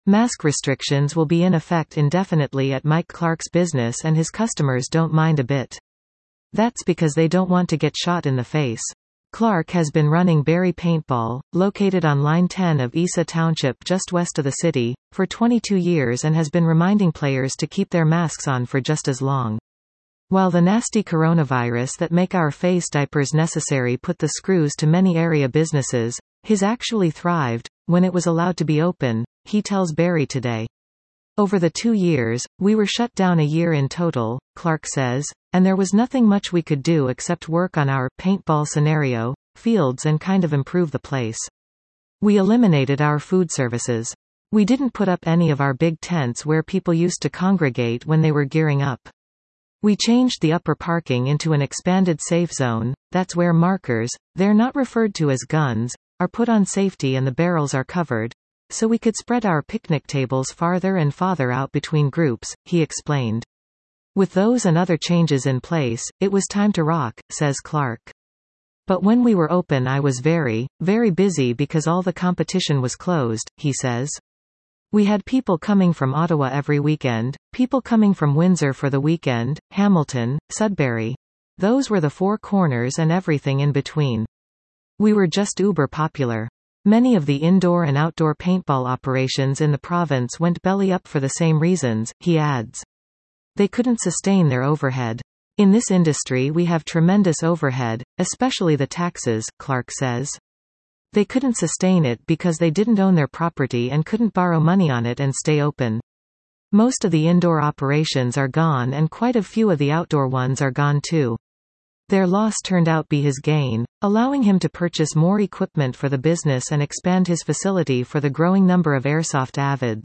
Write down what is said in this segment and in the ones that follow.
Mask restrictions will be in effect indefinitely at Mike Clark's business and his customers don't mind a bit. That's because they don't want to get shot in the face. Clark has been running Barry Paintball, located on Line 10 of Isa Township just west of the city, for 22 years and has been reminding players to keep their masks on for just as long. While the nasty coronavirus that make our face diapers necessary put the screws to many area businesses, his actually thrived when it was allowed to be open, he tells Barry Today. Over the 2 years, we were shut down a year in total, Clark says, and there was nothing much we could do except work on our paintball scenario, fields and kind of improve the place. We eliminated our food services. We didn't put up any of our big tents where people used to congregate when they were gearing up. We changed the upper parking into an expanded safe zone, that's where markers, they're not referred to as guns, are put on safety and the barrels are covered, so we could spread our picnic tables farther and farther out between groups, he explained. With those and other changes in place, it was time to rock, says Clark. But when we were open I was very, very busy because all the competition was closed, he says. We had people coming from Ottawa every weekend, people coming from Windsor for the weekend, Hamilton, Sudbury. Those were the four corners and everything in between. We were just uber popular. Many of the indoor and outdoor paintball operations in the province went belly up for the same reasons, he adds. They couldn't sustain their overhead. In this industry we have tremendous overhead, especially the taxes, Clark says. They couldn't sustain it because they didn't own their property and couldn't borrow money on it and stay open. Most of the indoor operations are gone and quite a few of the outdoor ones are gone too. Their loss turned out be his gain, allowing him to purchase more equipment for the business and expand his facility for the growing number of airsoft avids.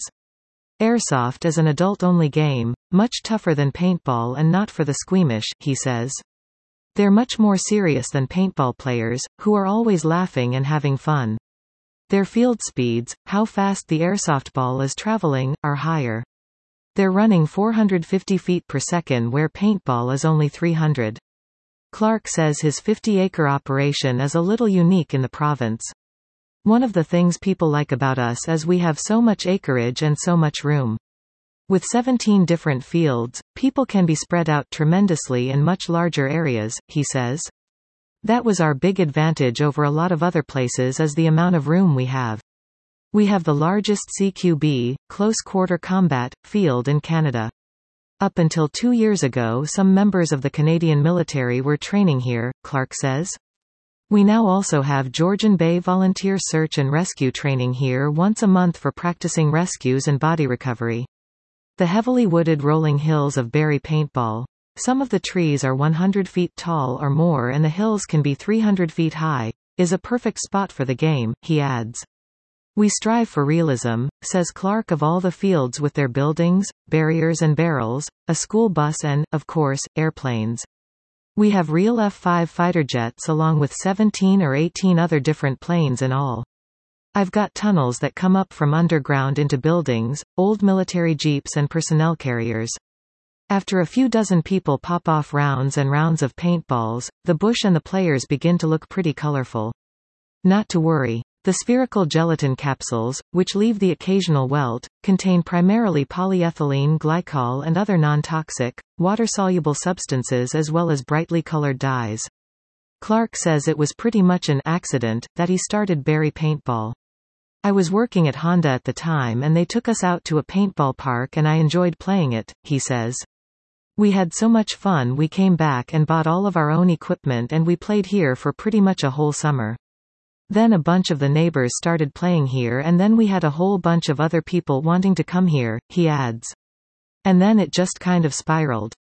Airsoft is an adult-only game, much tougher than paintball and not for the squeamish, he says. They're much more serious than paintball players, who are always laughing and having fun. Their field speeds, how fast the airsoft ball is traveling, are higher. They're running 450 feet per second where paintball is only 300. Clark says his 50-acre operation is a little unique in the province. One of the things people like about us is we have so much acreage and so much room. With 17 different fields, people can be spread out tremendously in much larger areas, he says. That was our big advantage over a lot of other places is the amount of room we have. We have the largest CQB, close quarter combat, field in Canada. Up until 2 years ago some members of the Canadian military were training here, Clark says. We now also have Georgian Bay volunteer search and rescue training here once a month for practicing rescues and body recovery. The heavily wooded rolling hills of Barry Paintball. Some of the trees are 100 feet tall or more and the hills can be 300 feet high, is a perfect spot for the game, he adds. We strive for realism, says Clark of all the fields with their buildings, barriers and barrels, a school bus and, of course, airplanes. We have real F-5 fighter jets along with 17 or 18 other different planes in all. I've got tunnels that come up from underground into buildings, old military jeeps and personnel carriers. After a few dozen people pop off rounds and rounds of paintballs, the bush and the players begin to look pretty colorful. Not to worry. The spherical gelatin capsules, which leave the occasional welt, contain primarily polyethylene glycol and other non-toxic, water-soluble substances as well as brightly colored dyes. Clark says it was pretty much an accident that he started Barry Paintball. I was working at Honda at the time and they took us out to a paintball park and I enjoyed playing it, he says. We had so much fun we came back and bought all of our own equipment and we played here for pretty much a whole summer. Then a bunch of the neighbors started playing here and then we had a whole bunch of other people wanting to come here, he adds. And then it just kind of spiraled.